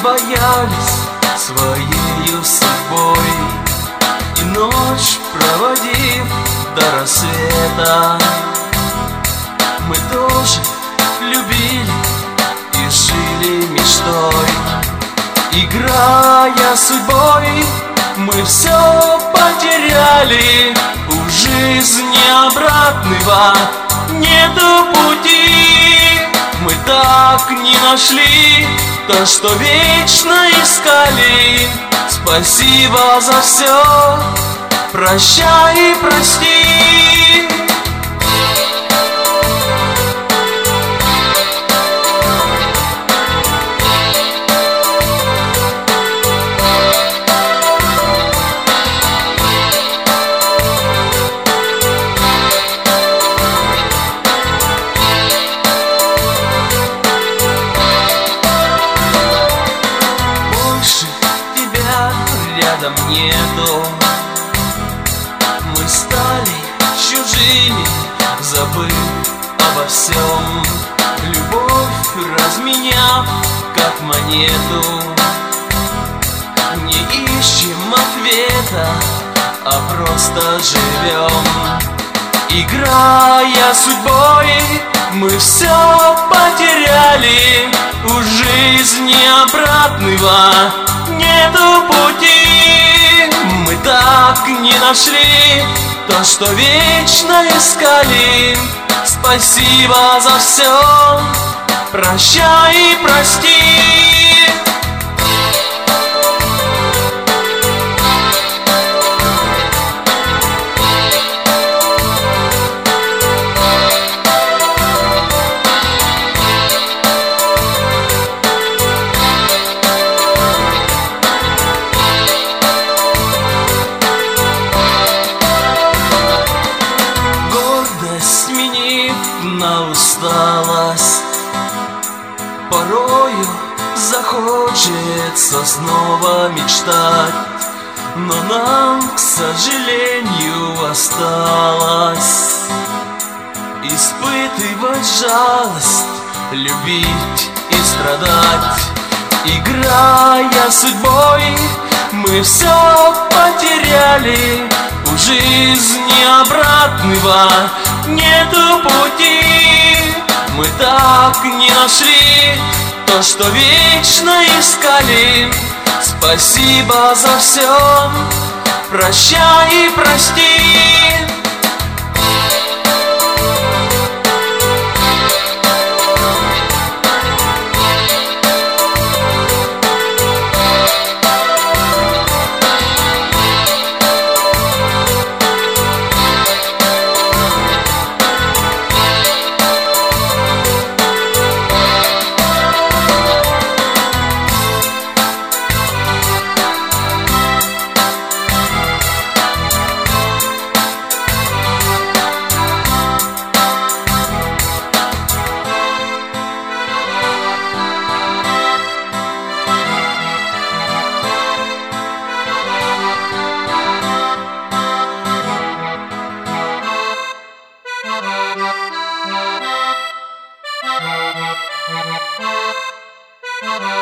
боялись своею судьбой, и ночь проводив до рассвета, мы тоже любили и жили мечтой. Играя судьбой, мы все потеряли, у жизни обратного нету пути. Мы так не нашли то, что вечно искали. Спасибо за все, прощай и прости. Рядом нету, мы стали чужими, забыв обо всем. Любовь разменяв, как монету, не ищем ответа, а просто живем. Играя судьбой, мы все потеряли, у жизни обратного нету пути. Мы так не нашли то, что вечно искали. Спасибо за все, прощай и прости. Сменив на усталость, порою захочется снова мечтать, но нам, к сожалению, осталось испытывать жалость, любить и страдать. Играя судьбой, мы все потеряли, у жизни обратного нету пути. Мы так не нашли то, что вечно искали. Спасибо за все, прощай и прости. Thank you.